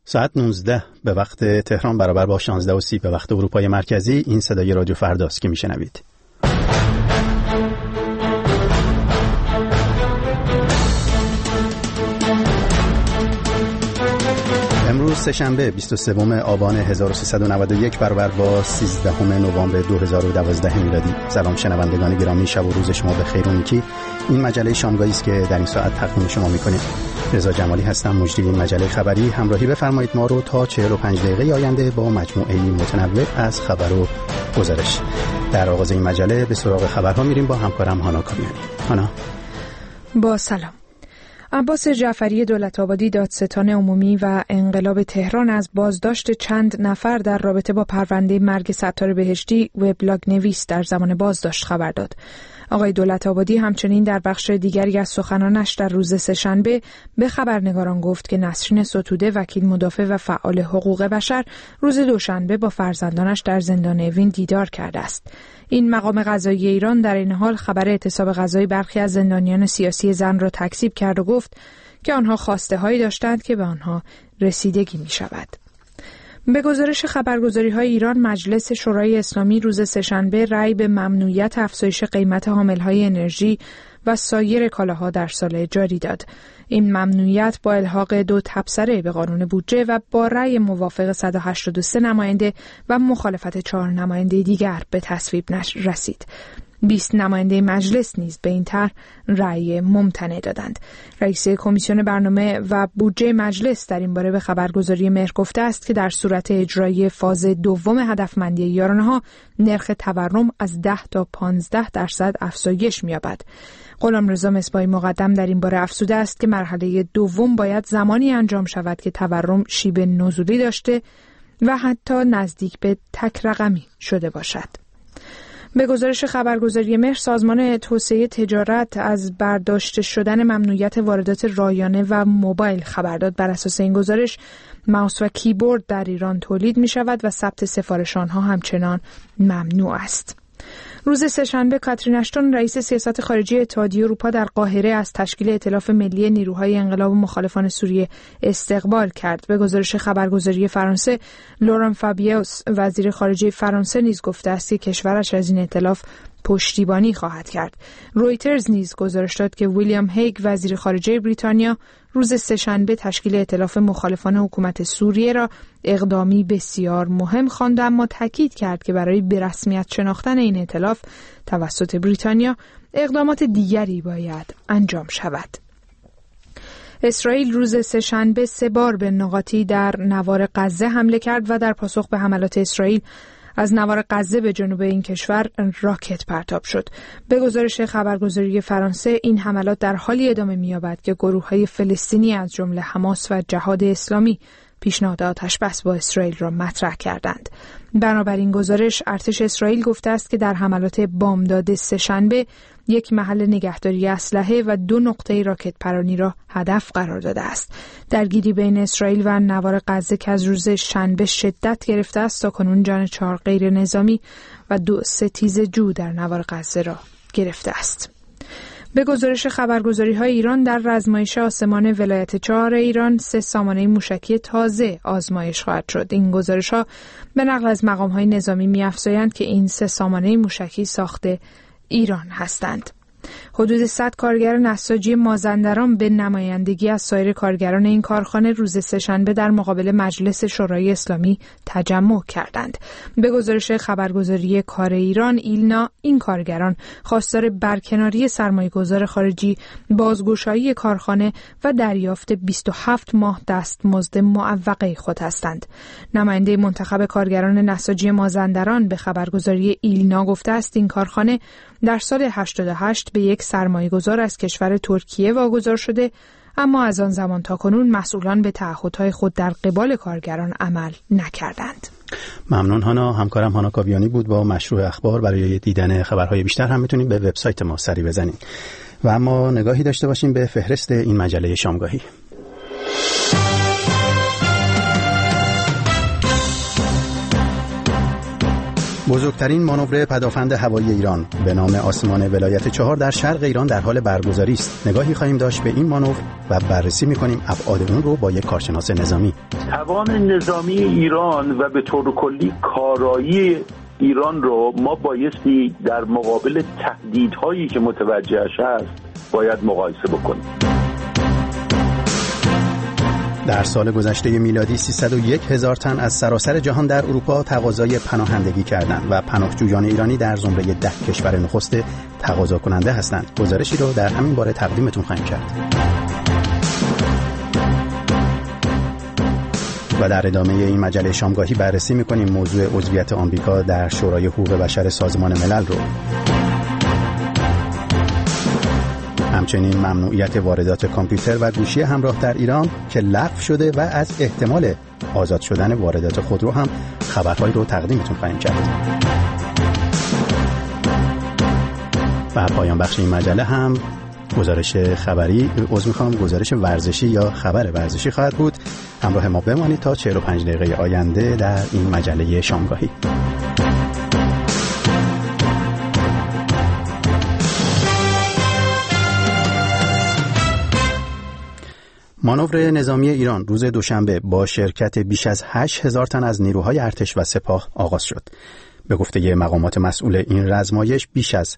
ساعت 19 به وقت تهران برابر با 16:30 به وقت اروپای مرکزی. این صدای رادیو فرداست که میشنوید. امروز سه‌شنبه 23 آبان 1391 برابر با 13 نوامبر 2012 میلادی. سلام شنوندگان گرامی، شب و روز شما بخیر و نیکی. این مجله شامگاهی است که در این ساعت تقدیم شما می‌کنیم. رضا جمالی هستم، مجری این مجله خبری. همراهی بفرمایید ما رو تا 45 دقیقه آینده با مجموعه‌ای متنوع از خبر و گزارش. در آغاز این مجله به سراغ خبرها میریم با همکارم هانا کامیانی. هانا. با سلام. عباس جعفری دولت‌آبادی، دادستان عمومی و انقلاب تهران از بازداشت چند نفر در رابطه با پرونده مرگ ستار بهشتی وبلاگ نویس در زمان بازداشت خبر داد. آقای دولت‌آبادی همچنین در بخش دیگری از سخنانش در روز سه‌شنبه به خبرنگاران گفت که نسرین ستوده، وکیل مدافع و فعال حقوق بشر، روز دوشنبه با فرزندانش در زندان اوین دیدار کرده است. این مقام قضایی ایران در این حال خبر اعتصاب قضایی برخی از زندانیان سیاسی زن را تکذیب کرد و گفت که آنها خواسته‌هایی داشتند که به آنها رسیدگی می‌شود. به گزارش خبرگزاری‌های ایران، مجلس شورای اسلامی روز سه‌شنبه رأی به ممنوعیت افزایش قیمت حامل‌های انرژی و سایر کالاها در سال جاری داد. این ممنوعیت با الحاق 2 تبصره به قانون بودجه و با رأی موافق 183 نماینده و مخالفت 4 نماینده دیگر به تصویب رسید. 20 نماینده مجلس نیز به این طرح رأی ممتنع دادند. رئیس کمیسیون برنامه و بودجه مجلس در این باره به خبرگزاری مهر گفته است که در صورت اجرای فاز دوم هدفمندی یارانه‌ها نرخ تورم از 10 تا 15% افزایش می‌یابد. غلامرضا مصباحی مقدم در این باره افزوده است که مرحله دوم باید زمانی انجام شود که تورم شیب نزولی داشته و حتی نزدیک به تک رقمی شده باشد. به گزارش خبرگزاری مهر، سازمان توسعه تجارت از برداشت شدن ممنوعیت واردات رایانه و موبایل خبر داد. بر اساس این گزارش، ماوس و کیبورد در ایران تولید می شود و ثبت سفارش آنها همچنان ممنوع است. روز سه‌شنبه کاترین اشتون، رئیس سیاست خارجی اتحادیه اروپا، در قاهره از تشکیل ائتلاف ملی نیروهای انقلاب و مخالفان سوریه استقبال کرد. به گزارش خبرگزاری فرانسه، لوران فابیوس، وزیر خارجه فرانسه، نیز گفته است که کشورش از این ائتلاف پشتیبانی خواهد کرد. رویترز نیز گزارش داد که ویلیام هیگ، وزیر خارجه بریتانیا، روز سه‌شنبه تشکیل ائتلاف مخالفان حکومت سوریه را اقدامی بسیار مهم خواند، اما تاکید کرد که برای به رسمیت شناختن این ائتلاف توسط بریتانیا اقدامات دیگری باید انجام شود. اسرائیل روز سه‌شنبه 3 بار به نقاطی در نوار غزه حمله کرد و در پاسخ به حملات اسرائیل از نوار غزه به جنوب این کشور راکت پرتاب شد. به گزارش خبرگزاری فرانسه، این حملات در حالی ادامه می‌یابد که گروه‌های فلسطینی از جمله حماس و جهاد اسلامی پیشنهاد آتش‌بس با اسرائیل را مطرح کردند. بنابراین گزارش، ارتش اسرائیل گفته است که در حملات بامداد سه‌شنبه یک محل نگهداری اسلحه و 2 نقطه راکت پرانی را هدف قرار داده است. درگیری بین اسرائیل و نوار غزه که از روز شنبه شدت گرفته است، تاکنون جان 4 غیر نظامی و 2 ستیز جو در نوار غزه را گرفته است. به گزارش خبرگزاری‌های ایران، در رزمایش آسمان ولایت 4 ایران 3 سامانه موشکی تازه آزمایش خواهد شد. این گزارش‌ها به نقل از مقام‌های نظامی می‌افزایند که این 3 سامانه موشکی ساخت ایران هستند. حدود 100 کارگر نساجی مازندران به نمایندگی از سایر کارگران این کارخانه روز سه‌شنبه در مقابل مجلس شورای اسلامی تجمع کردند. به گزارش خبرگزاری کار ایران ایلنا، این کارگران خواستار برکناری سرمایه‌گذار خارجی، بازگشایی کارخانه و دریافت 27 ماه دستمزد معوقه خود هستند. نماینده منتخب کارگران نساجی مازندران به خبرگزاری ایلنا گفته است این کارخانه در سال 88 به یک سرمایه‌گذار از کشور ترکیه واگذار شده، اما از آن زمان تا کنون مسئولان به تعهدهای خود در قبال کارگران عمل نکردند. ممنون هانا. همکارم هانا کاویانی بود با مشروع اخبار. برای دیدن خبرهای بیشتر هم میتونید به وبسایت ما سری بزنید. و اما نگاهی داشته باشیم به فهرست این مجله شامگاهی. بزرگترین مانور پدافند هوایی ایران به نام آسمان ولایت 4 در شرق ایران در حال برگزاری است. نگاهی خواهیم داشت به این مانور و بررسی می‌کنیم ابعاد اون رو با یک کارشناس نظامی. توان نظامی ایران و به طور کلی کارایی ایران رو ما بایستی در مقابل تهدیدهایی که متوجهش هست باید مقایسه بکنیم. در سال گذشته میلادی 301,000 تن از سراسر جهان در اروپا تقاضای پناهندگی کردند و پناهجویان ایرانی در زمره 10 کشور نخست تقاضا کننده هستند. گزارشی رو در همین باره تقدیمتون خواهیم کرد. و در ادامه این مجله شامگاهی بررسی می‌کنیم موضوع عضویت آمریکا در شورای حقوق بشر سازمان ملل رو. همچنین ممنوعیت واردات کامپیوتر و گوشی همراه در ایران که لغو شده و از احتمال آزاد شدن واردات خودرو هم خبرهایی رو تقدیمتون خواهیم کرد. و پایان بخش این مجله هم گزارش خبری، گزارش ورزشی یا خبر ورزشی خواهد بود. همراه ما بمانید تا 45 دقیقه آینده در این مجله شامگاهی. مانور نظامی ایران روز دوشنبه با شرکت بیش از 8,000 تن از نیروهای ارتش و سپاه آغاز شد. به گفته مقامات مسئول این رزمایش بیش از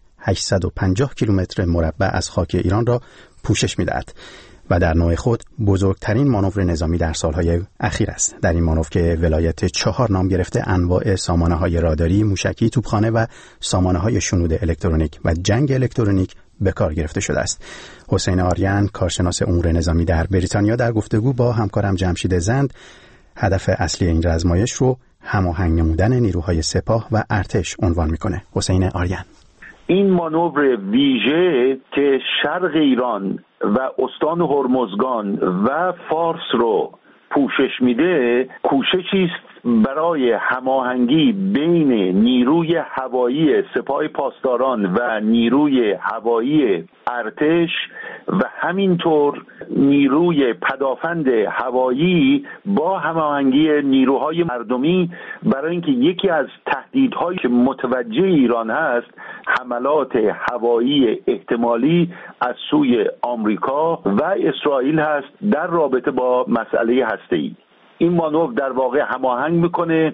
850 کیلومتر مربع از خاک ایران را پوشش می‌دهد و در نوع خود بزرگترین مانور نظامی در سالهای اخیر است. در این مانور که ولایت 4 نام گرفته، انواع سامانه‌های راداری، موشکی، توپخانه و سامانه‌های شنود الکترونیک و جنگ الکترونیک به کار گرفته شده است. حسین آریان، کارشناس امور نظامی در بریتانیا، در گفتگو با همکارم جمشید زند هدف اصلی این رزمایش رو هماهنگ نمودن نیروهای سپاه و ارتش عنوان میکنه. حسین آریان: این مانور ویژه که شرق ایران و استان هرمزگان و فارس رو پوشش میده، کوششی است برای هماهنگی بین نیروی هوایی سپاه پاسداران و نیروی هوایی ارتش و همینطور نیروی پدافند هوایی با هماهنگی نیروهای مردمی، برای اینکه یکی از تهدیدهایی که متوجه ایران هست حملات هوایی احتمالی از سوی آمریکا و اسرائیل هست در رابطه با مسئله هسته‌ای. این مانور در واقع هماهنگ میکنه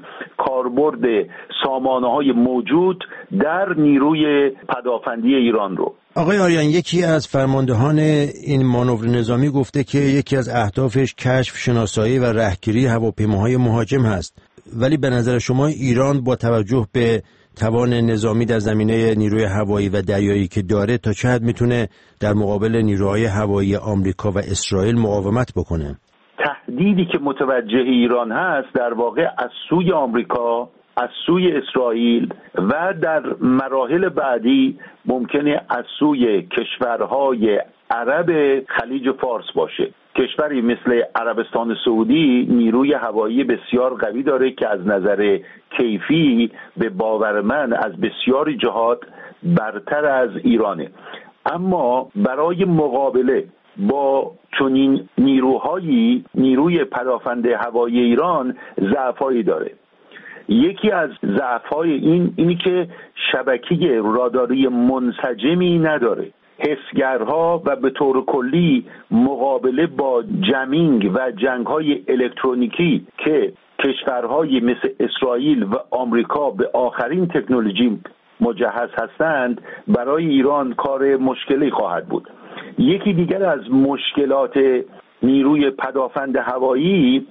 کاربرد سامانه‌های موجود در نیروی پدافندی ایران رو. آقای آریان، یکی از فرماندهان این مانور نظامی گفته که یکی از اهدافش کشف، شناسایی و رهگیری هواپیماهای مهاجم هست. ولی به نظر شما ایران با توجه به توان نظامی در زمینه نیروی هوایی و دریایی که داره تا چه حد میتونه در مقابل نیروهای هوایی آمریکا و اسرائیل مقاومت بکنه؟ تهدیدی که متوجه ایران هست در واقع از سوی آمریکا، از سوی اسرائیل و در مراحل بعدی ممکنه از سوی کشورهای عرب خلیج فارس باشه. کشوری مثل عربستان سعودی نیروی هوایی بسیار قوی داره که از نظر کیفی به باور من از بسیاری جهات برتر از ایرانه، اما برای مقابله با چنین نیروهایی نیروی پدافند هوایی ایران ضعفایی داره. یکی از ضعف‌های اینی که شبکه راداری منسجمی نداره. حسگرها و به طور کلی مقابله با جمینگ و جنگ‌های الکترونیکی که کشورهای مثل اسرائیل و آمریکا به آخرین تکنولوژی مجهز هستند برای ایران کار مشکلی خواهد بود. یکی دیگر از مشکلات نیروی پدافند هوایی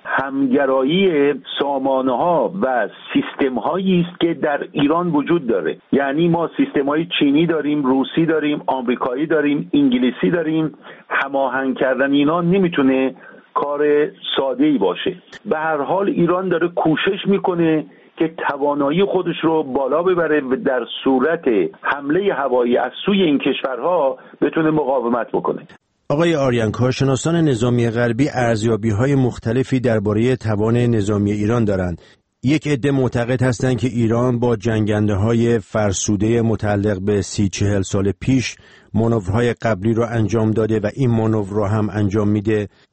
همگرایی سامانه‌ها و سیستم‌هایی است که در ایران وجود داره. یعنی ما سیستم‌های چینی داریم، روسی داریم، آمریکایی داریم، انگلیسی داریم. هماهنگ کردن اینا نمیتونه کار ساده‌ای باشه. به هر حال ایران داره کوشش میکنه که توانایی خودش رو بالا ببره و در صورت حمله هوایی از سوی این کشورها بتونه مقاومت بکنه. آقای آریان، کارشناسان نظامی غربی ارزیابی‌های مختلفی درباره توان نظامی ایران دارند. یک عده معتقد هستند که ایران با جنگنده‌های فرسوده متعلق به 30-40 سال پیش مانورهای قبلی را انجام داده و این مانور را هم انجام میده.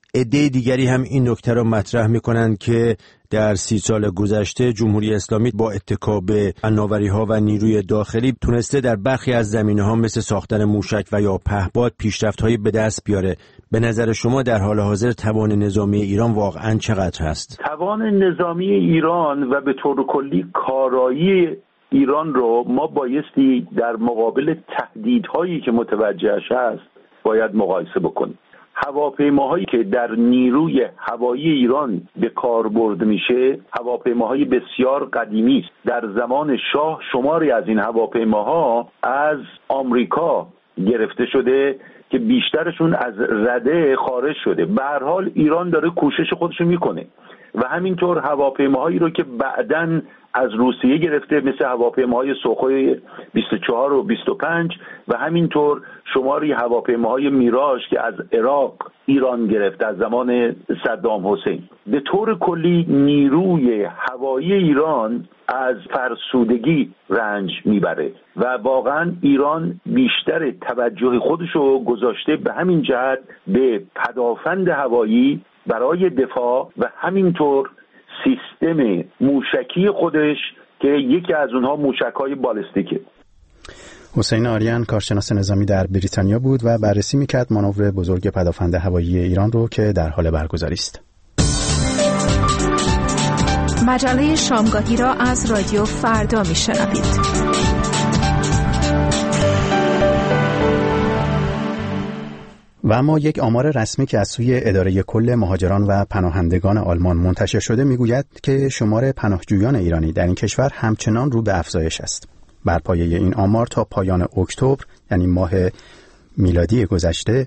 عده دیگری هم این نکته را مطرح می‌کنند که در 30 سال گذشته جمهوری اسلامی با اتکا به فناوری‌ها و نیروی داخلی تونسته در برخی از زمینه‌ها مثل ساختن موشک و یا پهپاد پیشرفت‌هایی به دست بیاره. به نظر شما در حال حاضر توان نظامی ایران واقعاً چقدر هست؟ توان نظامی ایران و به طور کلی کارایی ایران رو ما بایستی در مقابل تهدیدهایی که متوجهش هست باید مقایسه بکنیم. هواپیماهایی که در نیروی هوایی ایران به کار برده میشه هواپیماهای بسیار قدیمی است. در زمان شاه شماری از این هواپیماها از آمریکا گرفته شده که بیشترشون از رده خارج شده. به هر حال ایران داره کوشش خودشو میکنه و همینطور هواپیماهایی رو که بعداً از روسیه گرفته مثل هواپیماهای سوخوی 24 و 25 و همینطور شماری هواپیماهای میراژ که از عراق ایران گرفته از زمان صدام حسین. به طور کلی نیروی هوایی ایران از فرسودگی رنج میبره و واقعا ایران بیشتر توجه خودشو گذاشته به همین جهت به پدافند هوایی برای دفاع و همینطور سیستم موشکی خودش که یکی از اونها موشک‌های بالستیکه. حسین آریان کارشناس نظامی در بریتانیا بود و بررسی میکرد مانور بزرگ پدافند هوایی ایران رو که در حال برگزاری است. مجله شامگاهی را از رادیو فردا میشنوید. و اما یک آمار رسمی که از سوی اداره کل مهاجران و پناهندگان آلمان منتشر شده میگوید که شمار پناهجویان ایرانی در این کشور همچنان رو به افزایش است. بر پایه این آمار تا پایان اکتبر یعنی ماه میلادی گذشته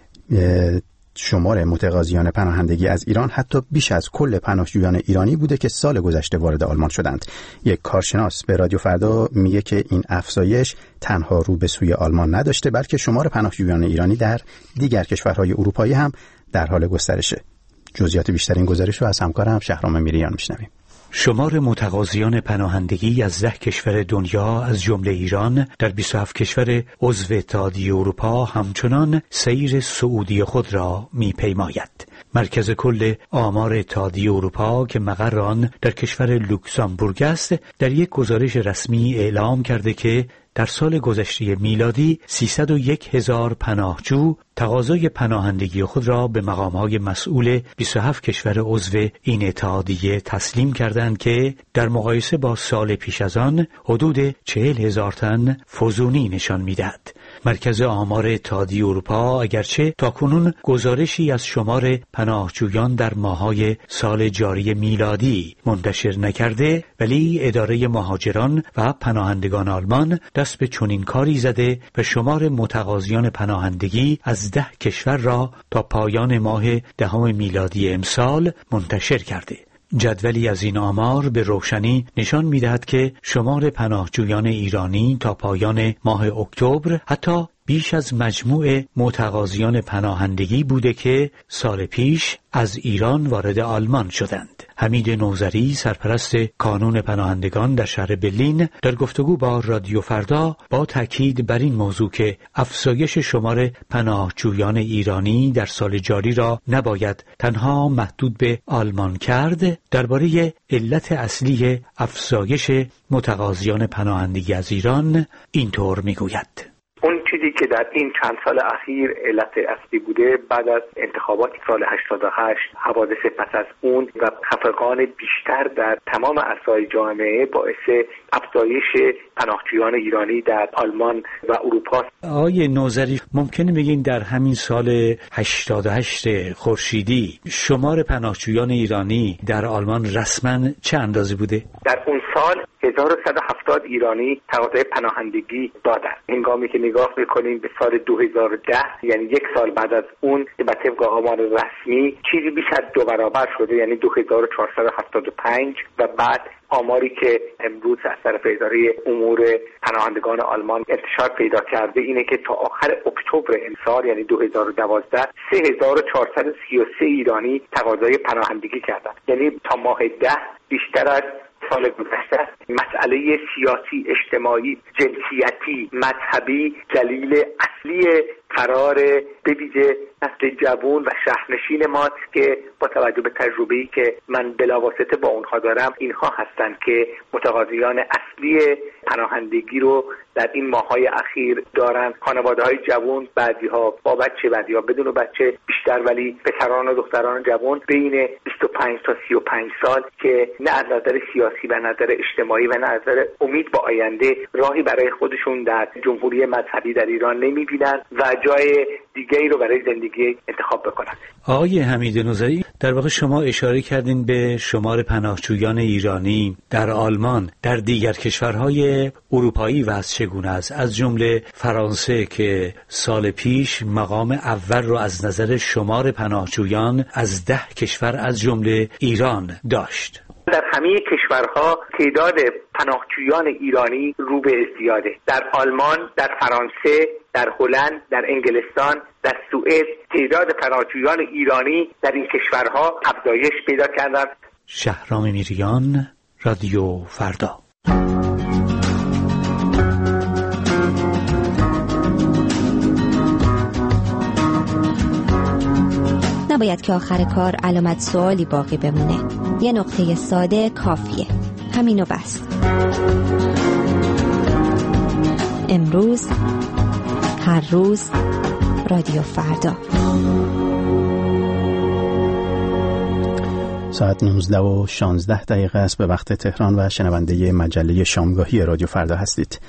شمار متقاضیان پناهندگی از ایران حتی بیش از کل پناهجویان ایرانی بوده که سال گذشته وارد آلمان شدند. یک کارشناس به رادیو فردا میگه که این افزایش تنها رو به سوی آلمان نداشته بلکه شمار پناهجویان ایرانی در دیگر کشورهای اروپایی هم در حال گسترشه. جزئیات بیشتر این گزارش رو از همکارم شهرام میریان میشنویم. شمار متقاضیان پناهندگی از 10 کشور دنیا از جمله ایران در 27 کشور عضو اتحادیه اروپا همچنان سیر صعودی خود را می‌پیماید. مرکز کل آمار اتحادیه اروپا که مقر آن در کشور لوکزامبورگ است در یک گزارش رسمی اعلام کرده که در سال گذشته میلادی 301,000 پناهجو تقاضای پناهندگی خود را به مقام‌های مسئول 27 کشور عضو این اتحادیه تسلیم کردند که در مقایسه با سال پیش از آن حدود 40,000 تن فزونی نشان می‌دهد. مرکز آمار اتحادیه اروپا اگرچه تاکنون گزارشی از شمار پناهجویان در ماه‌های سال جاری میلادی منتشر نکرده، ولی اداره مهاجران و پناهندگان آلمان دست به چنین کاری زده و شمار متقاضیان پناهندگی از 10 کشور را تا پایان ماه دهم میلادی امسال منتشر کرده. جدولی از این آمار به روشنی نشان می‌دهد که شمار پناهجویان ایرانی تا پایان ماه اکتبر حتی بیش از مجموع متقاضیان پناهندگی بوده که سال پیش از ایران وارد آلمان شدند. حمید نوذری سرپرست کانون پناهندگان در شهر برلین در گفتگو با رادیو فردا با تاکید بر این موضوع که افزایش شمار پناهجویان ایرانی در سال جاری را نباید تنها محدود به آلمان کرد، درباره علت اصلی افزایش متقاضیان پناهندگی از ایران اینطور میگوید. اون چیزی که در این چند سال اخیر علت اصلی بوده بعد از انتخابات سال 88 حوادث پس از اون و خفقان بیشتر در تمام اعضای جامعه باعث افزایش پناهجویان ایرانی در آلمان و اروپا. آقای نوذری ممکنه بگین در همین سال 88 خورشیدی شمار پناهجویان ایرانی در آلمان رسما چه اندازه بوده؟ در اون سال 1170 ایرانی تقاضای پناهندگی دادن. هنگامی که نگاه میکنیم به سال 2010 یعنی یک سال بعد از اون به طبق آمار رسمی چیزی بیش از 2 برابر شده، یعنی 2475 و بعد آماری که امروز از طرف اداره امور پناهندگان آلمان انتشار پیدا کرده اینه که تا آخر اکتبر امسال یعنی 2012 3433 ایرانی تقاضای پناهندگی کردند. یعنی تا ماه 10 بیشتر از سال گذشته مسئله سیاسی، اجتماعی، جنسیتی، مذهبی دلیل اصلی قرار به ویژه نسل جوان و شهرنشین ماست که با توجه به تجربه‌ای که من بلاواسطه با اونها دارم، اینها هستند که متقاضیان اصلی پناهندگی رو در این ماه‌های اخیر دارن. خانواده‌های جوان، بعضی‌ها با بچه، بعضی‌ها بدون بچه، بیشتر ولی پسران و دختران جوان بین 25 تا 35 سال که نه از نظر سیاسی و نظر اجتماعی و نه از نظر امید با آینده راهی برای خودشون در جمهوری مذهبی در ایران نمی‌بینن و جای دیگری رو برای زندگی انتخاب بکنن. آقای حمید نوذری، در واقع شما اشاره کردین به شمار پناهجویان ایرانی در آلمان، در دیگر کشورهای اروپایی وضع چگونه است، از جمله فرانسه که سال پیش مقام اول رو از نظر شمار پناهجویان از 10 کشور از جمله ایران داشت. در همه کشورها تعداد پناهجویان ایرانی رو به ازدیاده. در آلمان، در فرانسه، در هلند، در انگلستان، در سوئد تعداد پناهجویان ایرانی در این کشورها افزایش پیدا کردند. شهرام میریان، رادیو فردا. نباید که آخر کار علامت سوالی باقی بمونه. یه نقطه ساده کافیه. همینو بس. امروز، هر روز، رادیو فردا. ساعت 19:16 است به وقت تهران و شنونده مجله شامگاهی رادیو فردا هستید.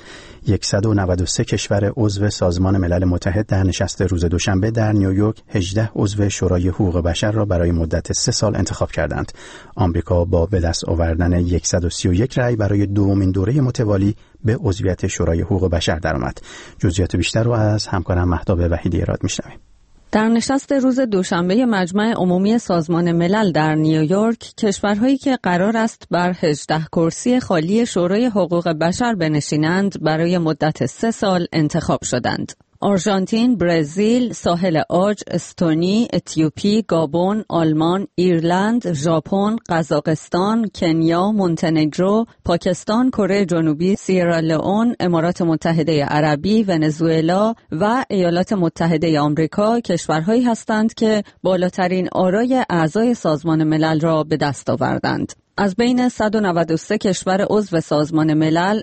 193 کشور عضو سازمان ملل متحد در نشست روز دوشنبه در نیویورک 18 عضو شورای حقوق بشر را برای مدت 3 سال انتخاب کردند. آمریکا با به دست آوردن 131 رأی برای دومین دوره متوالی به عضویت شورای حقوق بشر درآمد. جزئیات بیشتر رو از همکارم مهتاب وحیدی ارائه می‌شنویم. در نشست روز دوشنبه مجمع عمومی سازمان ملل در نیویورک، کشورهایی که قرار است بر 18 کرسی خالی شورای حقوق بشر بنشینند برای مدت 3 سال انتخاب شدند. آرژانتین، برزیل، ساحل عاج، استونی، اتیوپی، گابون، آلمان، ایرلند، ژاپن، قزاقستان، کنیا، مونتنگرو، پاکستان، کره جنوبی، سیرالئون، امارات متحده عربی، ونزوئلا و ایالات متحده آمریکا کشورهایی هستند که بالاترین آرای اعضای سازمان ملل را به دست آوردند. از بین 193 کشور عضو سازمان ملل،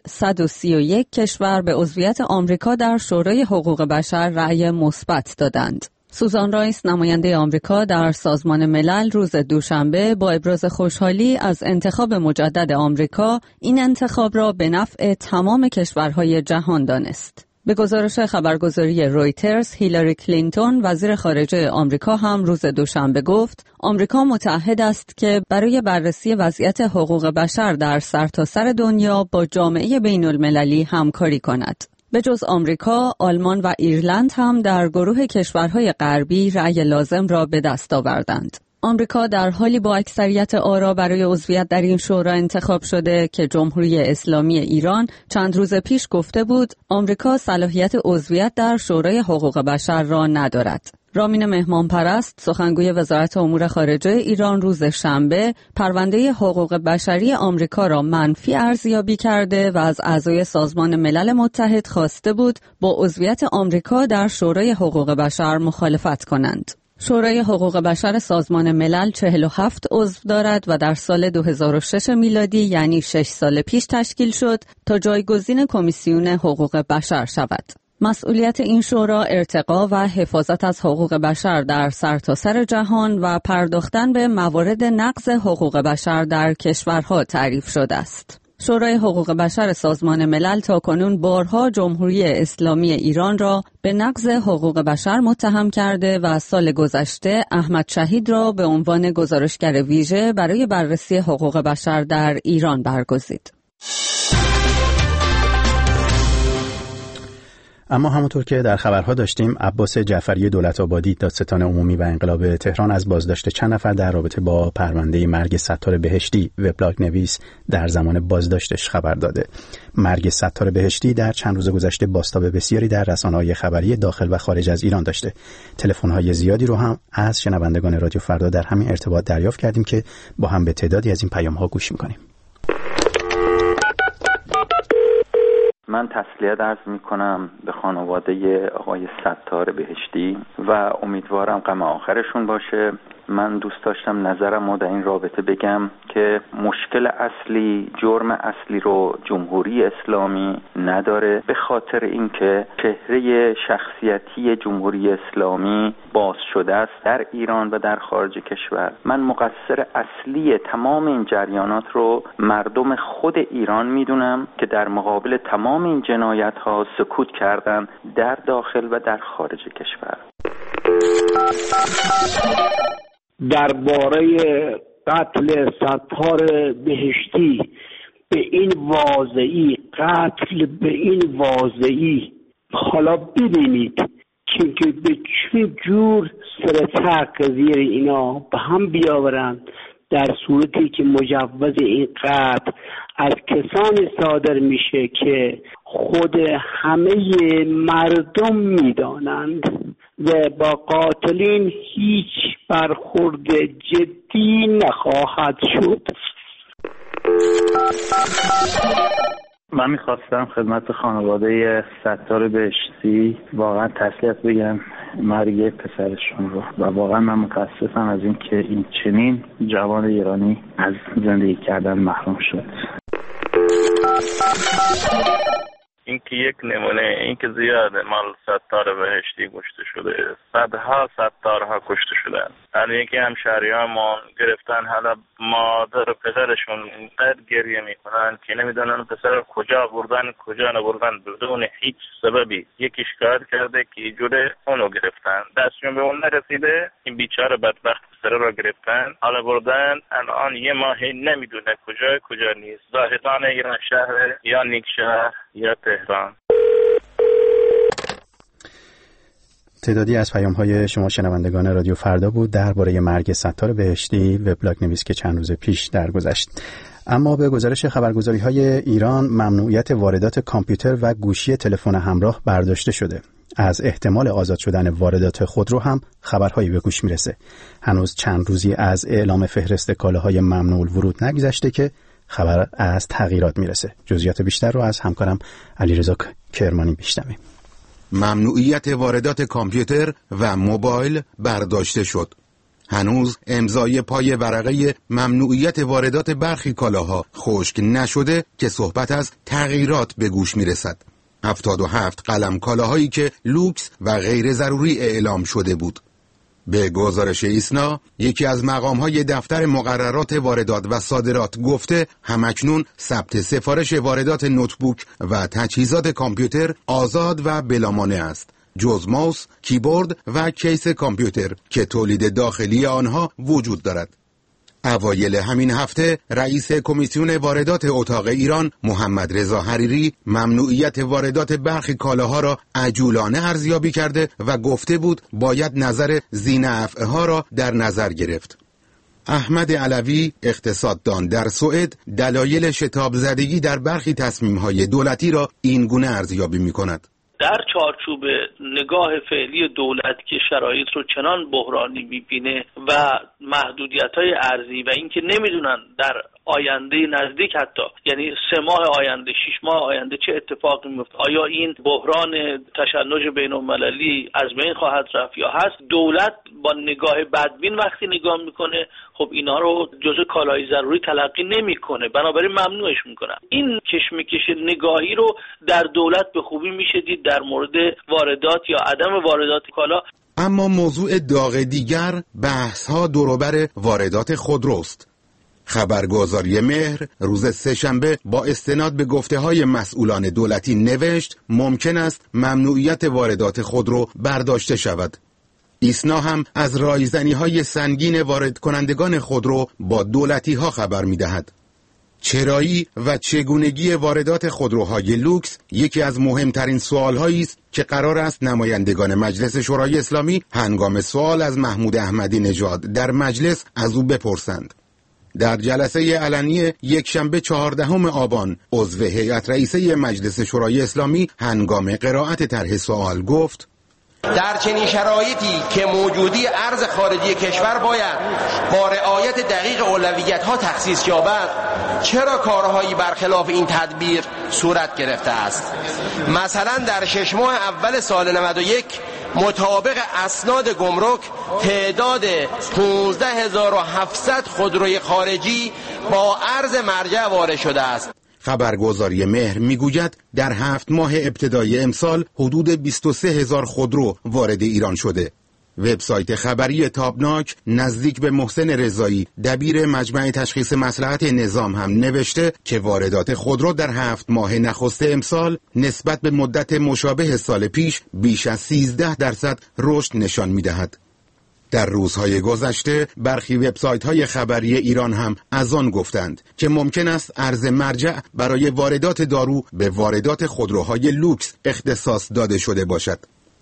131 کشور به عضویت آمریکا در شورای حقوق بشر رأی مثبت دادند. سوزان رایس، نماینده آمریکا در سازمان ملل، روز دوشنبه با ابراز خوشحالی از انتخاب مجدد آمریکا، این انتخاب را به نفع تمام کشورهای جهان دانست. به گزارش خبرگزاری رویترز، هیلاری کلینتون وزیر خارجه آمریکا هم روز دوشنبه گفت آمریکا متعهد است که برای بررسی وضعیت حقوق بشر در سرتاسر دنیا با جامعه بین المللی همکاری کند. به جز آمریکا، آلمان و ایرلند هم در گروه کشورهای غربی رأی لازم را به دست آوردند. آمریکا در حالی با اکثریت آرا برای عضویت در این شورا انتخاب شده که جمهوری اسلامی ایران چند روز پیش گفته بود آمریکا صلاحیت عضویت در شورای حقوق بشر را ندارد. رامین مهمانپرست، سخنگوی وزارت امور خارجه ایران، روز شنبه پرونده حقوق بشری آمریکا را منفی ارزیابی کرده و از اعضای سازمان ملل متحد خواسته بود با عضویت آمریکا در شورای حقوق بشر مخالفت کنند. شورای حقوق بشر سازمان ملل 47 عضو دارد و در سال 2006 میلادی یعنی 6 سال پیش تشکیل شد تا جایگزین کمیسیون حقوق بشر شود. مسئولیت این شورا ارتقا و حفاظت از حقوق بشر در سرتاسر جهان و پرداختن به موارد نقض حقوق بشر در کشورها تعریف شده است. شورای حقوق بشر سازمان ملل تاکنون بارها جمهوری اسلامی ایران را به نقض حقوق بشر متهم کرده و سال گذشته احمد شهید را به عنوان گزارشگر ویژه برای بررسی حقوق بشر در ایران برگزید. اما همونطور که در خبرها داشتیم، عباس جعفری دولت‌آبادی، دادستان عمومی و انقلاب تهران از بازداشت چند نفر در رابطه با پرونده مرگ ستار بهشتی، وبلاگ نویس، در زمان بازداشتش خبر داده. مرگ ستار بهشتی در چند روز گذشته بازتاب بسیاری در رسانه‌های خبری داخل و خارج از ایران داشته. تلفن‌های زیادی رو هم از شنوندگان رادیو فردا در همین ارتباط دریافت کردیم که با هم به تعدادی از این پیام‌ها گوش می‌کنیم. من تسلیت عرض میکنم به خانواده آقای ستار بهشتی و امیدوارم غم آخرشون باشه. من دوست داشتم نظرم در این رابطه بگم که مشکل اصلی، جرم اصلی رو جمهوری اسلامی نداره، به خاطر اینکه چهره شخصیتی جمهوری اسلامی باز شده است در ایران و در خارج کشور. من مقصر اصلی تمام این جریانات رو مردم خود ایران میدونم که در مقابل تمام این جنایت ها سکوت کردن در داخل و در خارج کشور. درباره قتل ستار بهشتی به این واضحی، قتل به این واضحی، حالا ببینید که به چه جور سر قضیه اینا به هم بیاورند، در صورتی که مجوز این قتل از کسانی صادر میشه که خود همه مردم میدانند و با قاتلین هیچ برخورد جدی نخواهد شد. من میخواستم خدمت خانواده ستار بهشتی واقعا تسلیت بگم مرگ پسرشون رو و واقعا من متاسفم از این که این چنین جوان ایرانی از زندگی کردن محروم شد. این که یک نمونه، این که زیاده مال ستار بهشتی کشته شده، صدها ستارها کشته شدن. هر یکی همشهریامون گرفتن، حالا مادر و پدرشون اینقدر گریه میکنن که نمیدونن پسر کجا بردن کجا نبردن بدون هیچ سببی. یکی شکایت کرده که جوره اونو گرفتن، دستشون به اون نرسیده، این بیچاره بدبخت پسر رو گرفتن، حالا بردن، الان یه ماهی نمیدونه کجا نیست. زاهدان ایران شهر یا نیک شهر یا تهران. تعدادی از پیام‌های شما شنوندگان رادیو فردا بود درباره مرگ ستار بهشتی، وبلاگ نویس که چند روز پیش درگذشت. اما به گزارش خبرگزاری‌های ایران ممنوعیت واردات کامپیوتر و گوشی تلفن همراه برداشته شده. از احتمال آزاد شدن واردات خودرو هم خبرهایی به گوش میرسه. هنوز چند روزی از اعلام فهرست کالاهای ممنوع الورود نگذشته که خبر از تغییرات میرسه. جزئیات بیشتر رو از همکارم علیرضا کرمانی میشنویم. ممنوعیت واردات کامپیوتر و موبایل برداشته شد. هنوز امضای پای ورقه ممنوعیت واردات برخی کالاها خشک نشده که صحبت از تغییرات به گوش میرسد. 77 قلم کالاهایی که لوکس و غیر ضروری اعلام شده بود. به گزارش ایسنا، یکی از مقام‌های دفتر مقررات واردات و صادرات گفته همکنون ثبت سفارش واردات نوتبوک و تجهیزات کامپیوتر آزاد و بلامانع است، جز ماوس، کیبورد و کیس کامپیوتر که تولید داخلی آنها وجود دارد. اوایل همین هفته رئیس کمیسیون واردات اتاق ایران محمد رضا حریری ممنوعیت واردات برخی کالاها را عجولانه ارزیابی کرده و گفته بود باید نظر ذی نفعها را در نظر گرفت. احمد علوی اقتصاددان در سوئد دلایل شتاب زدگی در برخی تصمیم‌های دولتی را این گونه ارزیابی می‌کند. در چارچوب نگاه فعلی دولت که شرایط رو چنان بحرانی می‌بینه و محدودیت‌های ارزی و اینکه نمی‌دونن در آینده نزدیک حتی یعنی 3 ماه آینده 6 ماه آینده چه اتفاقی میفته، آیا این بحران تشنج بین‌المللی از بین خواهد رفت یا هست، دولت با نگاه بدبین وقتی نگاه میکنه خب اینا رو جزء کالای ضروری تلقی نمیکنه، بنابراین ممنوعش میکنه. این کشمکش نگاهی رو در دولت به خوبی میشه دید در مورد واردات یا عدم واردات کالا. اما موضوع داغ دیگر بحث‌ها دوروبر واردات خودروست. خبرگزاری مهر روز سه‌شنبه با استناد به گفته‌های مسئولان دولتی نوشت ممکن است ممنوعیت واردات خودرو برداشته شود. ایسنا هم از رایزنی‌های سنگین وارد کنندگان خودرو با دولتی‌ها خبر می‌دهد. چرایی و چگونگی واردات خودروهای لوکس یکی از مهمترین سوال‌هایی است که قرار است نمایندگان مجلس شورای اسلامی هنگام سوال از محمود احمدی نژاد در مجلس از او بپرسند. در جلسه علنی یکشنبه 14 آبان عضو هیئت رئیسه مجلس شورای اسلامی هنگام قرائت طرح سوال گفت در چنین شرایطی که موجودی ارز خارجی کشور باید با رعایت دقیق اولویت‌ها تخصیص یابد، چرا کارهایی برخلاف این تدبیر صورت گرفته است؟ مثلا در 6 ماه اول سال 91 مطابق اسناد گمرک تعداد 15700 خودروی خارجی با ارز مرجع وارد شده است. خبرگزاری مهر میگوید در 7 ماه ابتدایی امسال حدود 23000 خودرو وارد ایران شده. وبسایت خبری تابناک نزدیک به محسن رضایی دبیر مجمع تشخیص مصلحت نظام هم نوشته که واردات خودرو در 7 ماه نخست امسال نسبت به مدت مشابه سال پیش بیش از 13% رشد نشان می‌دهد. در روزهای گذشته برخی وبسایت‌های خبری ایران هم از آن گفتند که ممکن است ارز مرجع برای واردات دارو به واردات خودروهای لوکس اختصاص داده شده باشد.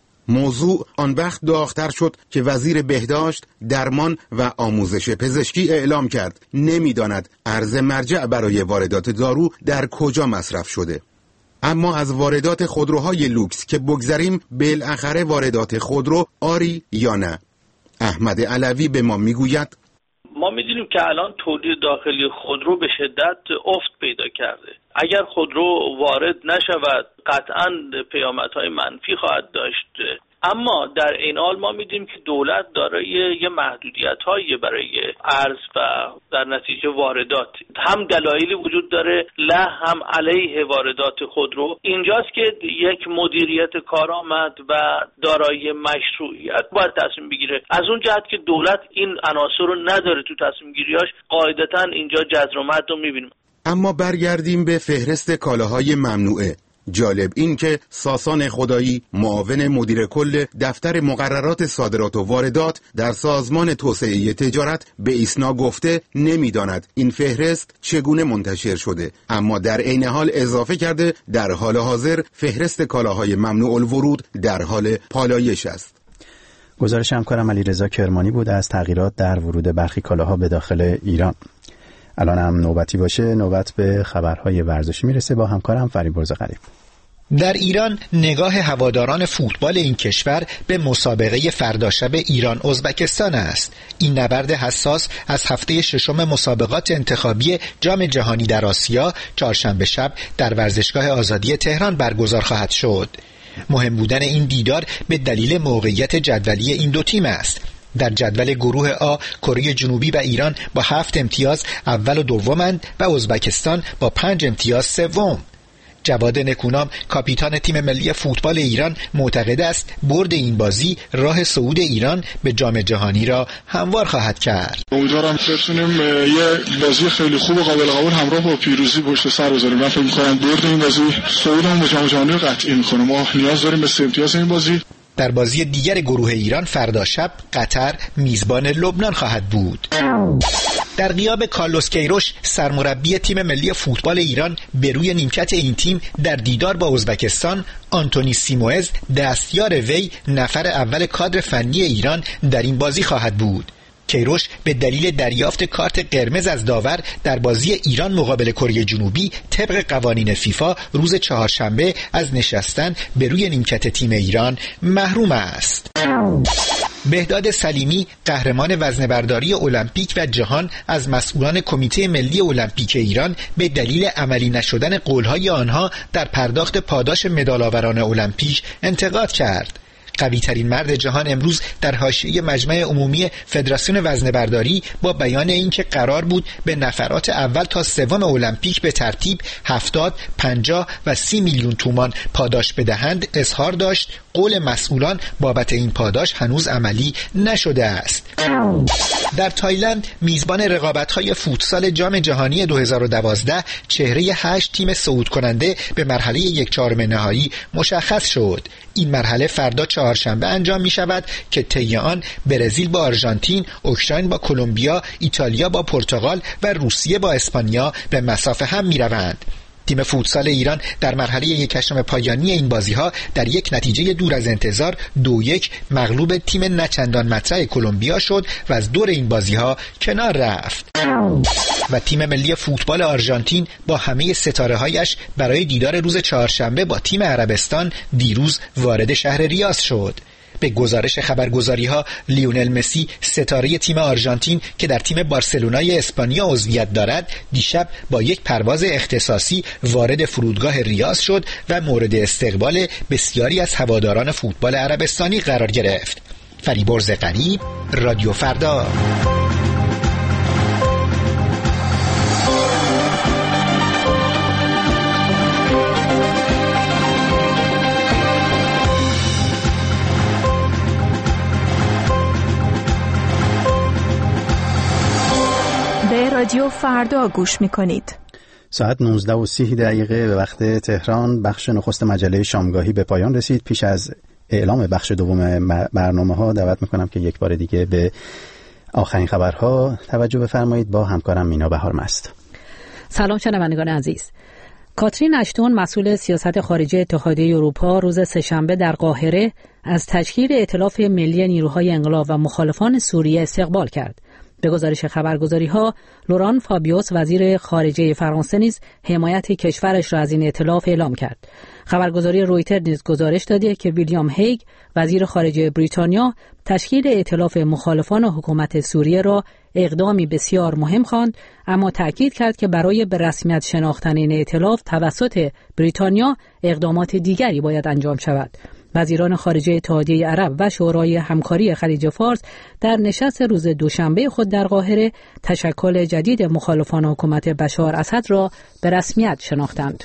موضوع آن وقت داغ‌تر شد که وزیر بهداشت، درمان و آموزش پزشکی اعلام کرد نمی‌داند ارز مرجع برای واردات دارو در کجا مصرف شده. اما از واردات خودروهای لوکس که بگذریم، بالاخره واردات خودرو آری یا نه؟ احمد علوی به ما میگوید ما میدونیم که الان تولید داخلی خودرو به شدت افت پیدا کرده. اگر خودرو وارد نشود قطعاً پیامدهای منفی خواهد داشت. اما در این حال ما میدیم که دولت دارای یه محدودیت‌هایی برای ارز و در نتیجه واردات، هم دلایلی وجود داره له هم علیه واردات خودرو. اینجاست که یک مدیریت کارآمد و دارای مشروعیت باید تصمیم بگیره. از اون جهت که دولت این عناصر رو نداره تو تصمیم گیریاش، قاعدتاً اینجا جذر و مد رو میبینیم. اما برگردیم به فهرست کالاهای ممنوعه. جالب این که ساسان خدایی، معاون مدیر کل دفتر مقررات صادرات و واردات در سازمان توسعه تجارت به ایسنا گفته نمیداند این فهرست چگونه منتشر شده، اما در عین حال اضافه کرده در حال حاضر فهرست کالاهای ممنوع الورود در حال پالایش است. گزارش همکارم علیرضا کرمانی بود از تغییرات در ورود برخی کالاها به داخل ایران. الان هم نوبتی باشه، نوبت به خبرهای ورزشی میرسه با همکارم فریبرز غریب. در ایران نگاه هواداران فوتبال این کشور به مسابقه فرداشب ایران ازبکستان است. این نبرد حساس از هفته ششم مسابقات انتخابی جام جهانی در آسیا چهارشنبه شب در ورزشگاه آزادی تهران برگزار خواهد شد. مهم بودن این دیدار به دلیل موقعیت جدولی این دو تیم است. در جدول گروه آ کره جنوبی و ایران با 7 امتیاز اول و دومند و ازبکستان با 5 امتیاز سوم. جواد نکونام کاپیتان تیم ملی فوتبال ایران معتقد است برد این بازی راه صعود ایران به جام جهانی را هموار خواهد کرد. امیدوارم بتونیم یه بازی خیلی خوب و قابل قبول همراه با پیروزی پشت سر بذاریم. من فکر می‌کنم برد این بازی صعودمون به جام جهانی قطعی می‌کنه. ما نیاز داریم به 3 امتیاز این بازی. در بازی دیگر گروه ایران فردا شب قطر میزبان لبنان خواهد بود. در غیاب کارلوس کیروش سرمربی تیم ملی فوتبال ایران به روی نیمکت این تیم در دیدار با ازبکستان، آنتونی سیموئز دستیار وی نفر اول کادر فنی ایران در این بازی خواهد بود. کیروش به دلیل دریافت کارت قرمز از داور در بازی ایران مقابل کره جنوبی طبق قوانین فیفا روز چهارشنبه از نشستن به روی نیمکت تیم ایران محروم است. بهداد سلیمی قهرمان وزنه‌برداری المپیک و جهان از مسئولان کمیته ملی المپیک ایران به دلیل عملی نشدن قولهای آنها در پرداخت پاداش مدال‌آوران المپیک انتقاد کرد. قوی ترین مرد جهان امروز در حاشیه مجمع عمومی فدراسیون وزنه‌برداری با بیان اینکه قرار بود به نفرات اول تا سوم المپیک به ترتیب 70، 50 و 30 میلیون تومان پاداش بدهند اظهار داشت قول مسئولان بابت این پاداش هنوز عملی نشده است. در تایلند میزبان رقابت‌های فوتسال جام جهانی 2012 چهره 8 تیم صعود کننده به مرحله 1/4 نهایی مشخص شد. این مرحله فردا چهارشنبه انجام می شود که طی آن برزیل با آرژانتین، اوکراین با کلمبیا، ایتالیا با پرتغال و روسیه با اسپانیا به مصاف هم می روند. تیم فوتسال ایران در مرحله 1/8 پایانی این بازی‌ها در یک نتیجه دور از انتظار 2-1 مغلوب تیم نچندان مطرح کلمبیا شد و از دور این بازی‌ها کنار رفت. و تیم ملی فوتبال آرژانتین با همه ستاره‌هایش برای دیدار روز چهارشنبه با تیم عربستان دیروز وارد شهر ریاض شد. به گزارش خبرگزاری‌ها لیونل مسی ستاره تیم آرژانتین که در تیم بارسلونای اسپانیا عضویت دارد دیشب با یک پرواز اختصاصی وارد فرودگاه ریاض شد و مورد استقبال بسیاری از هواداران فوتبال عربستانی قرار گرفت. فریبرز غریب، رادیو فردا. به رادیو فردا گوش می‌کنید. ساعت 19:30 به وقت تهران بخش نخست مجله شامگاهی به پایان رسید. پیش از اعلام بخش دوم برنامه‌ها دعوت می‌کنم که یک بار دیگه به آخرین خبرها توجه بفرمایید با همکارم مینا بهارمست. سلام شنوندگان عزیز. کاترین اشتون مسئول سیاست خارجی اتحادیه اروپا روز سه‌شنبه در قاهره از تشکیل ائتلاف ملی نیروهای انقلاب و مخالفان سوریه استقبال کرد. به گزارش خبرگزاری‌ها، لوران فابیوس وزیر خارجه فرانسه نیز حمایت کشورش را از این ائتلاف اعلام کرد. خبرگزاری رویتر نیز گزارش داده که ویلیام هیگ وزیر خارجه بریتانیا تشکیل ائتلاف مخالفان حکومت سوریه را اقدامی بسیار مهم خواند، اما تأکید کرد که برای به رسمیت شناختن این ائتلاف توسط بریتانیا اقدامات دیگری باید انجام شود. وزیران خارجه اتحادیه عرب و شورای همکاری خلیج فارس در نشست روز دوشنبه خود در قاهره تشکل جدید مخالفان حکومت بشار اسد را به رسمیت شناختند.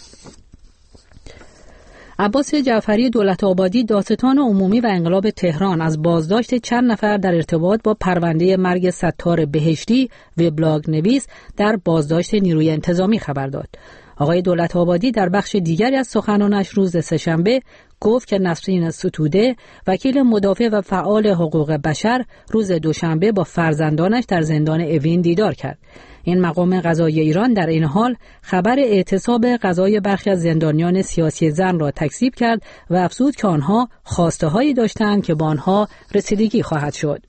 عباس جعفری دولت‌آبادی دادستان عمومی و انقلاب تهران از بازداشت چند نفر در ارتباط با پرونده مرگ ستار بهشتی وبلاگ نویس در بازداشت نیروی انتظامی خبر داد. آقای دولت‌آبادی در بخش دیگری از سخنانش روز سه‌شنبه گفت که نسرین ستوده وکیل مدافع و فعال حقوق بشر روز دوشنبه با فرزندانش در زندان اوین دیدار کرد. این مقام قضایی ایران در این حال خبر اعتصاب قضای برخی از زندانیان سیاسی زن را تکذیب کرد و افزود که آنها خواسته‌هایی داشتند که با آنها رسیدگی خواهد شد.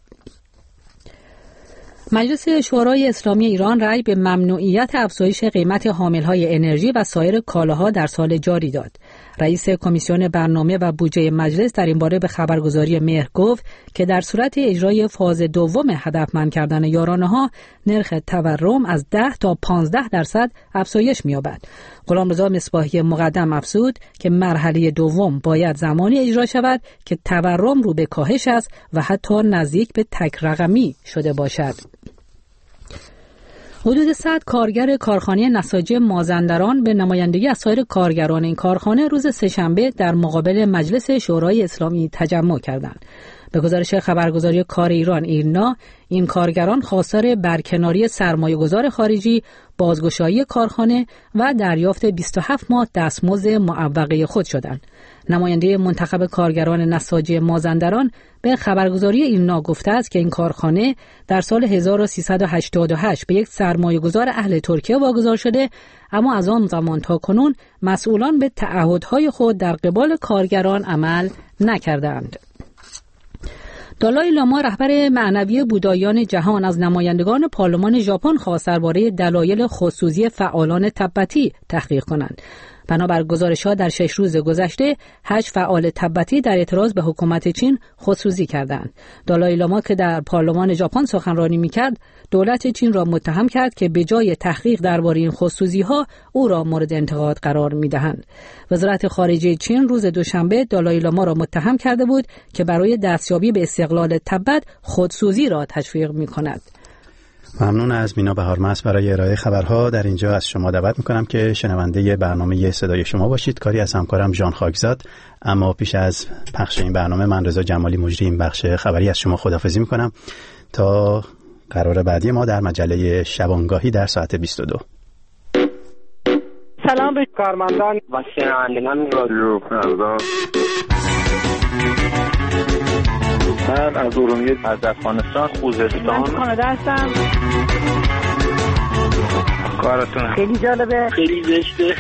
مجلس شورای اسلامی ایران رأی به ممنوعیت افزایش قیمت حامل‌های انرژی و سایر کالاها در سال جاری داد. رئیس کمیسیون برنامه و بودجه مجلس در این باره به خبرگزاری مهر گفت که در صورت اجرای فاز دوم هدفمند کردن یارانه‌ها نرخ تورم از 10 تا 15% افزایش می‌یابد. غلامرضا مصباحی مقدم افزود که مرحله دوم باید زمانی اجرا شود که تورم رو به کاهش است و حتی نزدیک به تک رقمی شده باشد. حدود 100 کارگر کارخانه نساجی مازندران به نمایندگی از سایر کارگران این کارخانه روز سه‌شنبه در مقابل مجلس شورای اسلامی تجمع کردند. به گزارش خبرگزاری کار ایران ایرنا، این کارگران خواستار برکناری سرمایه‌گذار خارجی، بازگشایی کارخانه و دریافت 27 ماه دستمزد معوقه خود شدند. نماینده منتخب کارگران نساجی مازندران به خبرگزاری ایرنا گفته است که این کارخانه در سال 1388 به یک سرمایه‌گذار اهل ترکیه واگذار شده، اما از آن زمان تا کنون مسئولان به تعهدهای خود در قبال کارگران عمل نکردند. دالای لاما رهبر معنوی بودایان جهان از نمایندگان پارلمان ژاپن خواست درباره دلایل خودسوزی فعالان تبتی تحقیق کنند. بنابر گزارش‌ها در 6 روز گذشته 8 فعال تبتی در اعتراض به حکومت چین خودسوزی کردند. دالای لاما که در پارلمان ژاپن سخنرانی می‌کرد، دولت چین را متهم کرد که به جای تحقیق درباره این خودسوزی‌ها او را مورد انتقاد قرار می‌دهند. وزارت خارجه چین روز دوشنبه دالای لاما را متهم کرده بود که برای دستیابی به استقلال تبت خودسوزی را تشویق می‌کند. ممنون از مینا بهارمست برای ارائه خبرها. در اینجا از شما دعوت میکنم که شنونده برنامه صدای شما باشید. کاری از همکارم ژان خاکزاد. اما پیش از پخش این برنامه من رضا جمالی مجری این بخش خبری از شما خداحافظی میکنم تا قرار بعدی ما در مجله شبانگاهی در ساعت 22. سلام به کارمندان و شنوندگان رادیو فردا. من از ارومیه، از افغانستان، خوزستان. من کانادا هستم. کارتون خیلی جالبه، خیلی زشته.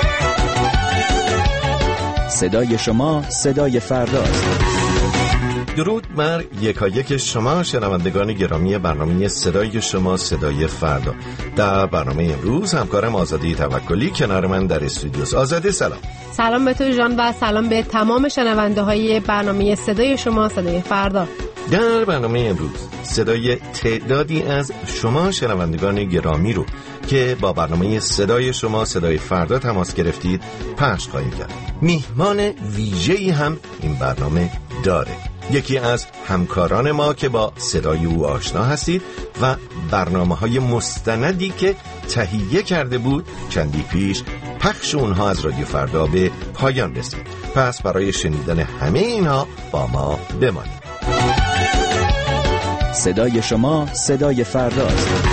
صدای شما صدای فرداست. درود بر یکایک شما شنوندگان گرامی برنامه صدای شما صدای فردا. در برنامه امروز همکارم آزاده توکلی کنار من در استودیوست. آزاده سلام. سلام به تو جان و سلام به تمام شنونده های برنامه صدای شما صدای فردا. در برنامه امروز صدای تعدادی از شما شنوندگان گرامی رو که با برنامه صدای شما صدای فردا تماس گرفتید پخش خواهیم کرد. میهمان ویژه‌ای هم این برنامه داره. یکی از همکاران ما که با صدای او آشنا هستید و برنامه‌های مستندی که تهیه کرده بود چندی پیش پخش اونها از رادیو فردا به پایان رسید. پس برای شنیدن همه اینها با ما بمانید. صدای شما صدای فرداست.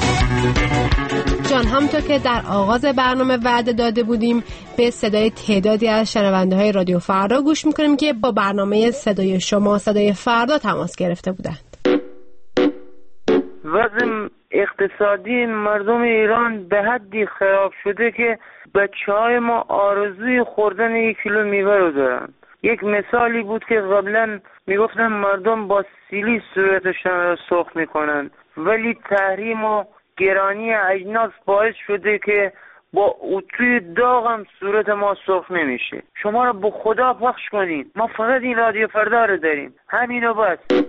جان، همونطور که در آغاز برنامه وعده داده بودیم به صدای تعدادی از شنونده های رادیو فردا گوش میکنیم که با برنامه صدای شما صدای فردا تماس گرفته بودند. وضع اقتصادی مردم ایران به حدی خراب شده که بچه‌های ما آرزوی خوردن 1 کیلو میوه رو دارن. یک مثالی بود که قبلا میگفتن مردم با سیلی صورتشون رو سرخ میکنن، ولی تحریم و گرانی اجناس باعث شده که با اتوی داغ هم صورت ما سرخ نمیشه. شما رو به خدا پخش کنین، ما فقط این رادیو فردا رو داریم، همینو بس.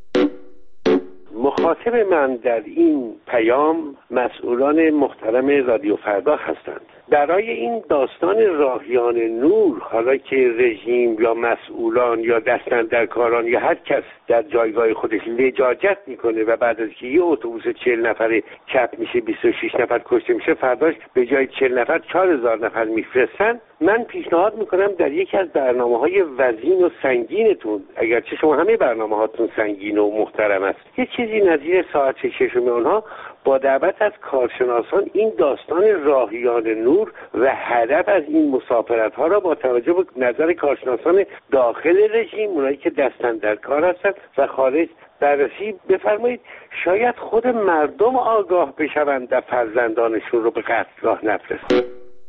مخاطب من در این پیام مسئولان محترم رادیو فردا هستند. برای این داستان راهیان نور، حالا که رژیم یا مسئولان یا دستاندرکاران یا هر کس در جایگاه خودش لجاجت میکنه و بعد از که یه اتوبوس 40 نفره چپ میشه 26 نفر کشته میشه، فرداش به جای 40 نفر 4000 نفر میفرستن، من پیشنهاد میکنم در یکی از برنامه‌های وزین و سنگینتون، اگرچه شما همه برنامه‌هاتون سنگین و محترم است، یه چیزی نظیر ساعت 6 اونها با دعوت از کارشناسان این داستان راهیان نور و هدف از این مسافرت‌ها را با توجه به نظر کارشناسان داخل رژیم، اونایی که دستاندرکار هستند و خارج، بررسی بفرمایید. شاید خود مردم آگاه بشوند و فرزندانشون رو به قتلگاه نفرستند.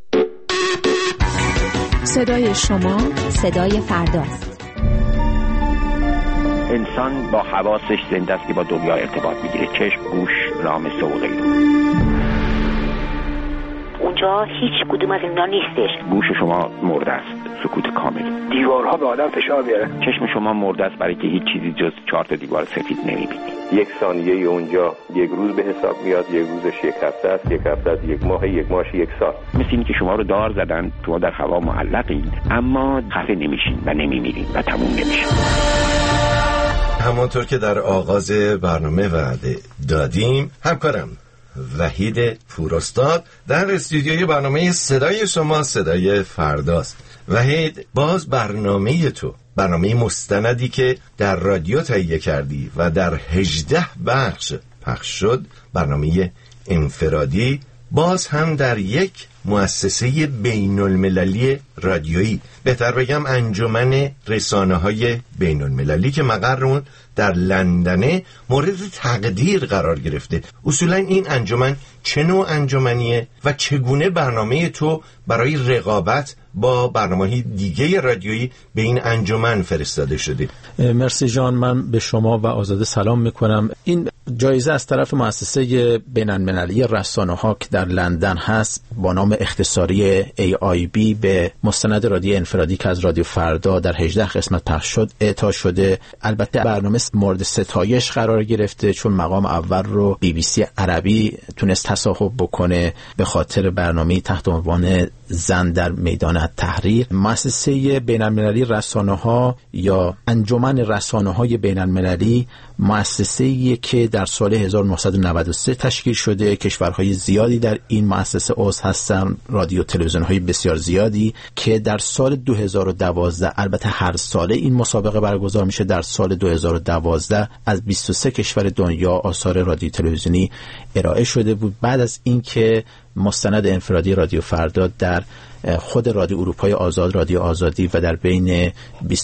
صدای شما صدای فرداست. انسان با حواسش زنده است که با دنیا ارتباط میگیره، چشم، گوش، لامسه و غیره. اونجا هیچ کدوم از اینا نیستش. گوش شما مرده است، سکوت کامل. دیوارها به آدم فشار میاره. چشم شما مرده است برای که هیچ چیزی جز 4 دیوار سفید نمیبینید. 1 ثانیه اونجا 1 روز به حساب میاد، 1 روزش 1 هفته است، 1 هفته است 1 ماه، 1 ماهش 1 سال. مثل اینی که شما رو دار زدن، شما در هوا معلقین اما خفه نمیشین و نمیمیرین و تموم نمیشین. همانطور که در آغاز برنامه وعده دادیم، همکارم وحید پوراستاد در استودیوی برنامه صدای شما صدای فرداست. وحید، باز برنامه تو، برنامه مستندی که در رادیو تهیه کردی و در 18 بخش پخش شد، برنامه انفرادی، باز هم در یک مؤسسه بین المللی رادیویی، بهتر بگم انجمن رسانه‌های بین المللی که مقر اون در لندن، مورد تقدیر قرار گرفته. اصولا این انجمن چه نوع انجمنیه و چگونه برنامه تو برای رقابت با برنامه‌های دیگه رادیویی به این انجمن فرستاده شده؟ مرسی جان، من به شما و آزاده سلام میکنم. این جایزه از طرف مؤسسه بین‌المللی رسانه‌ها که در لندن هست با نام اختصاری AIB به مستند رادیو انفرادی که از رادیو فردا در 18 قسمت پخش شد اعطا شده. البته برنامه مورد ستایش قرار گرفته چون مقام اول رو BBC عربی تونست تصاحب بکنه به خاطر برنامه تحت عنوان زن در میدان تحریر. مؤسسه بین‌المللی رسانه‌ها یا انجمن رسانه‌های بین‌المللی مؤسسه‌ایه که در سال 1993 تشکیل شده. کشورهای زیادی در این مؤسسه عضو هستن، رادیو تلویزیون‌های بسیار زیادی که در سال 2012، البته هر ساله این مسابقه برگزار میشه، در سال 2012 از 23 کشور دنیا آثار رادیو تلویزیونی ارائه شده بود بعد از اینکه مستند انفرادی رادیو فردا در خود رادیو اروپای آزاد، رادیو آزادی و در بین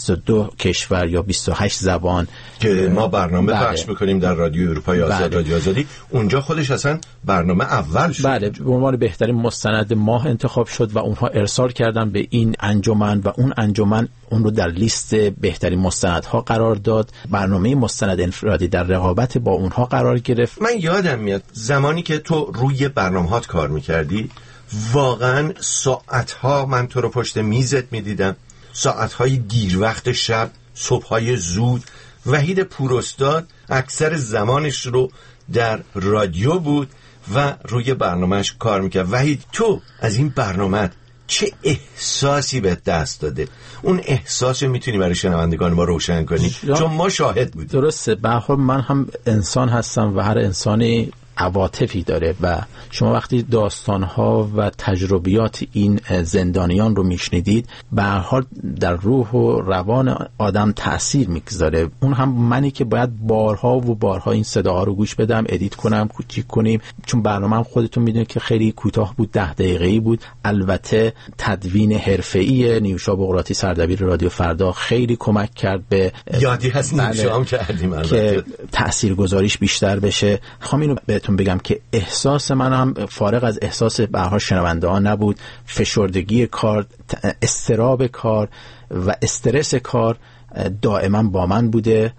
22 کشور یا 28 زبان که ما برنامه پخش میکنیم در رادیو اروپای آزاد، رادیو آزادی، اونجا خودش اصلا برنامه اول شد. بله، به عنوان بهترین مستند ماه انتخاب شد و اونها ارسال کردن به این انجمن و اون انجمن اون رو در لیست بهترین مستندها قرار داد. برنامه مستند انفرادی در رقابت با اونها قرار گرفت. من یادم میاد زمانی که تو روی برنامه‌هات کار میکردی، واقعا ساعتها من تو رو پشت میزت میدیدم، ساعتهای دیر وقت شب، صبحهای زود. وحید پوراستاد اکثر زمانش رو در رادیو بود و روی برنامهش کار میکرد. وحید، تو از این برنامه چه احساسی به دست داده؟ اون احساس میتونی برای شنوندگان ما روشن کنی؟ چون ما شاهد بودیم. درسته، به هر حال من هم انسان هستم و هر انسانی عواطفی داره و شما وقتی داستانها و تجربیات این زندانیان رو میشنیدید، به هر حال در روح و روان آدم تأثیر میگذاره. اون هم منی که باید بارها و بارها این صداها رو گوش بدم، ادیت کنم، کوچیک کنیم، چون برنامه هم خودتون میدونید که خیلی کوتاه بود، 10 دقیقه‌ای بود. البته تدوین حرفه‌ای نیوشا بقراطی سردبیر رادیو فردا خیلی کمک کرد به یادی هست نیوشا هم کردیم که تاثیرگذاریش بیشتر بشه. خواهم اینو بهتون بگم که احساس من هم فارغ از احساس به هر شنونده ها نبود. فشردگی کار، اضطراب کار و استرس کار دائما با من بوده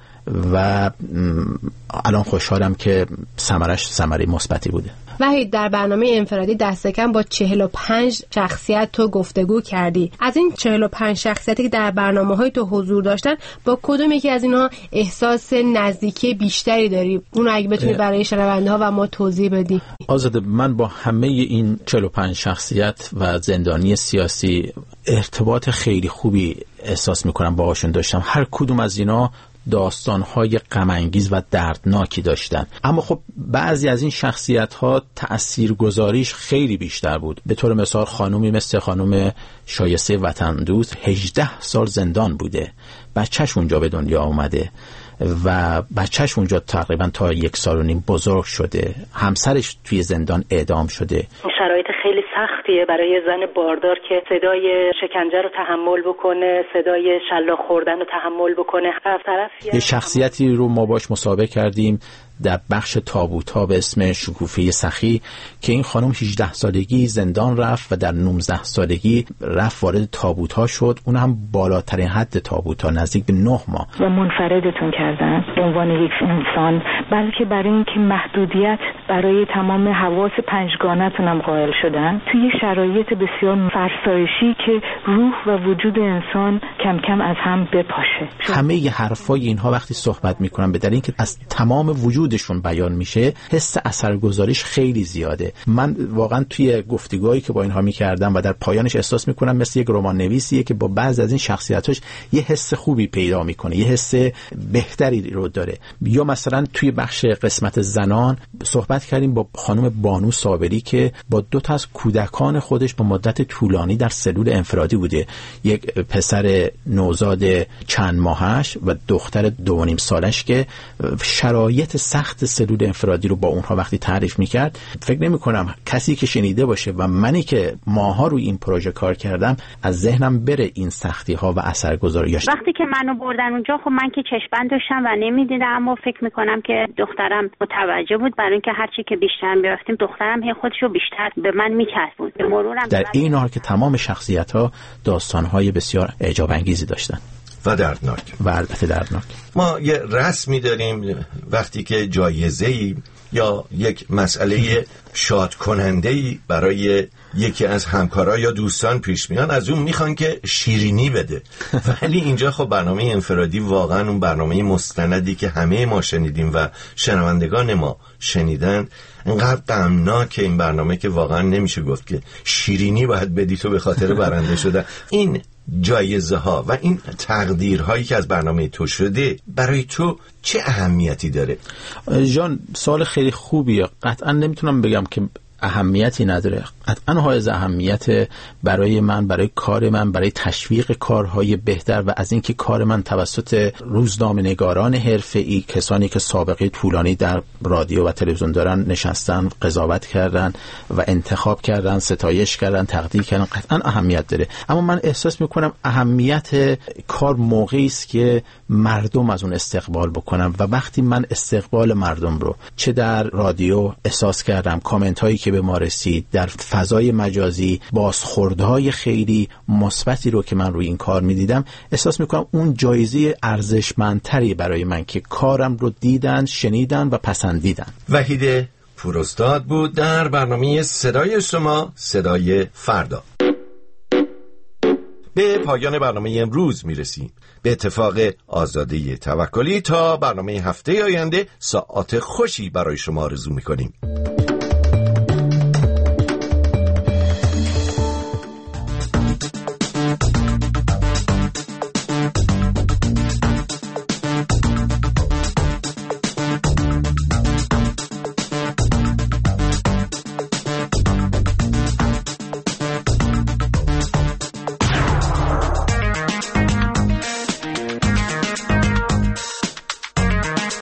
و الان خوشحالم که ثمره مثبتی بوده. وحید، در برنامه انفرادی دست کم با 45 شخصیت تو گفتگو کردی. از این 45 شخصیتی که در برنامه‌های تو حضور داشتن، با کدوم یکی از اینها احساس نزدیکی بیشتری داری؟ اون رو اگه بتونی برای شنونده‌ها و ما توضیح بدی. آزاده، من با همه این 45 شخصیت و زندانی سیاسی ارتباط خیلی خوبی احساس می‌کنم باهاشون داشتم. هر کدوم از اینا داستان‌های غم‌انگیز و دردناکی داشتن، اما خب بعضی از این شخصیت‌ها تأثیرگذاریش خیلی بیشتر بود. به طور مثال خانومی مثل خانم شایسته وطن دوست 18 سال زندان بوده، بچهش اونجا به دنیا اومده و بچهش اونجا تقریبا تا 1 سال و نیم بزرگ شده، همسرش توی زندان اعدام شده. شرایط خیلی سختیه برای زن باردار که صدای شکنجه رو تحمل بکنه، صدای شلاق خوردن رو تحمل بکنه. از طرف یه شخصیتی رو ما باش مسابقه کردیم در بخش تابوت‌ها به اسم شکوفه سخی که این خانم 18 سالگی زندان رفت و در 19 سالگی رفت وارد تابوت‌ها شد، اون هم بالاترین حد تابوت‌ها، نزدیک به 9 ماه. و منفردتون کردن به عنوان یک انسان، بلکه برای اینکه محدودیت برای تمام حواس پنجگانه‌تون هم قائل شدن توی شرایط بسیار فرسایشی که روح و وجود انسان کم کم از هم بپاشه. همه ی حرفای اینها وقتی صحبت می‌کنن به دلیل اینکه از تمام وجودشون بیان میشه، حس اثرگذاریش خیلی زیاده. من واقعا توی گفتگوهایی که با اینها می‌کردم و در پایانش احساس می‌کنم مثل یک رمان نویسیه که با بعضی از این شخصیتاش یه حس خوبی پیدا می‌کنه، یه حس بهتری رو داره. یا مثلا توی بخش قسمت زنان صحبت کردیم با خانم بانو صابری که با 2 تا از کودکان خودش با مدت طولانی در سلول انفرادی بوده، یک پسر نوزاد چند ماهش و دختر 2.5 سالش که شرایط سخت سلول انفرادی رو با اونها وقتی تعریف میکرد، فکر نمی کنم کسی که شنیده باشه و منی که ماها روی این پروژه کار کردم از ذهنم بره این سختی ها و اثرگذاریاش. وقتی که منو بردن اونجا، خب من که چشم‌بند داشتم و نمیدیدم، اما فکر میکنم که دخترم متوجه بود، برای اینکه هرچی که بیشتر میرفتیم دخترم هی خودشو بیشتر به من میچسبوند. در این حال که تمام شخصیت ها داستان های بسیار اعجاب انگیزی داشتن و دردناک و البته دردناک. ما یه رسمی داریم وقتی که جایزه‌ای یا یک مسئله شاد کننده‌ای برای یکی از همکارا یا دوستان پیش میان، از اون میخوان که شیرینی بده. ولی اینجا خب برنامه انفرادی واقعا اون برنامه مستندی که همه ما شنیدیم و شنوندگان ما شنیدن، انقدر غمناکه این برنامه که واقعا نمیشه گفت که شیرینی باید بدی تو به خاطر برنده شدن. این جایزه ها و این تقدیرهایی که از برنامه تو شده برای تو چه اهمیتی داره؟ جان، سوال خیلی خوبیه. قطعا نمیتونم بگم که اهمیتی نداره، قطعا حائز اهمیت برای من، برای کار من، برای تشویق کارهای بهتر و از اینکه کار من توسط روزنامه‌نگاران حرفه‌ای، کسانی که سابقه طولانی در رادیو و تلویزیون دارن، نشستن، قضاوت کردن و انتخاب کردن، ستایش کردن، تقدیر کردن، قطعا اهمیت داره. اما من احساس میکنم اهمیت کار موقعی است که مردم از اون استقبال بکنم و وقتی من استقبال مردم رو چه در رادیو احساس کردم، کامنت هایی که به ما رسید، در فضای مجازی بازخوردهای خیلی مثبتی رو که من روی این کار میدیدم، احساس میکنم اون جایزه ارزشمندتری برای من که کارم رو دیدن، شنیدن و پسندیدن. وحید پوراستاد بود در برنامه صدای شما صدای فردا. به پایان برنامه امروز میرسیم. به اتفاق آزاده توکلی تا برنامه هفته آینده ساعات خوشی برای شما آرزو میکنیم.